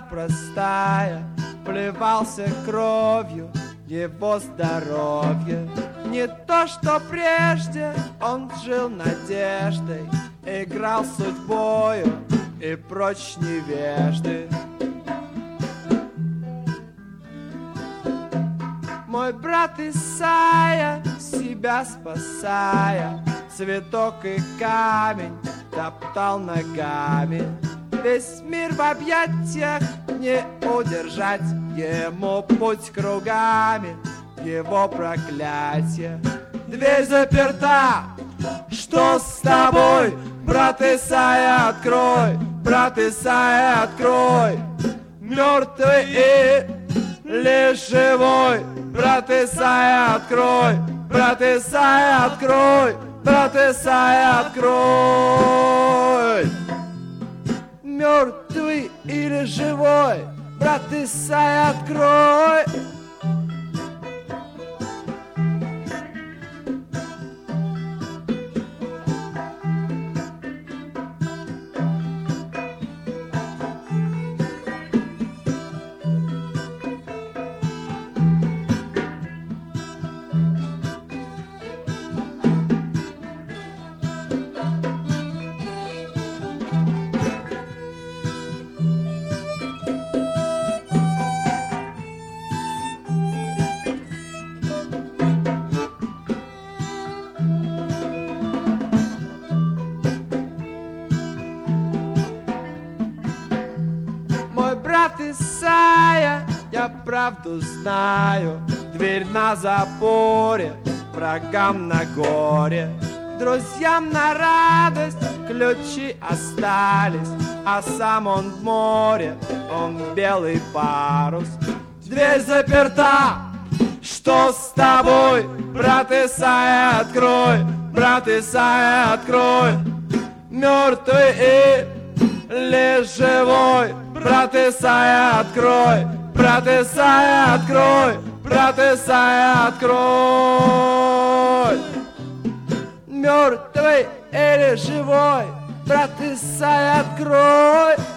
семья простая, плевался кровью его здоровье. Не то, что прежде он жил надеждой, играл судьбою и прочь невежды. Мой брат Исайя, себя спасая, цветок и камень топтал ногами. Весь мир в объятиях не удержать, ему путь кругами, его проклятие. Дверь заперта, что с тобой? Брат Исайя, открой, брат Исайя, открой. Мертвый или живой? Брат Исайя, открой, брат Исайя, открой, брат Исайя, открой. Мертвый или живой? Брат Исайя, открой. Исайя, я правду знаю, дверь на запоре, врагам на горе, друзьям на радость ключи остались, а сам он в море, он белый парус. Дверь заперта, что с тобой? Брат Исайя, открой, брат Исайя, открой. Мертвый или живой? Брат Исайя, открой, брат Исайя, открой, брат Исайя, открой. Мертвый или живой? Брат Исайя, открой.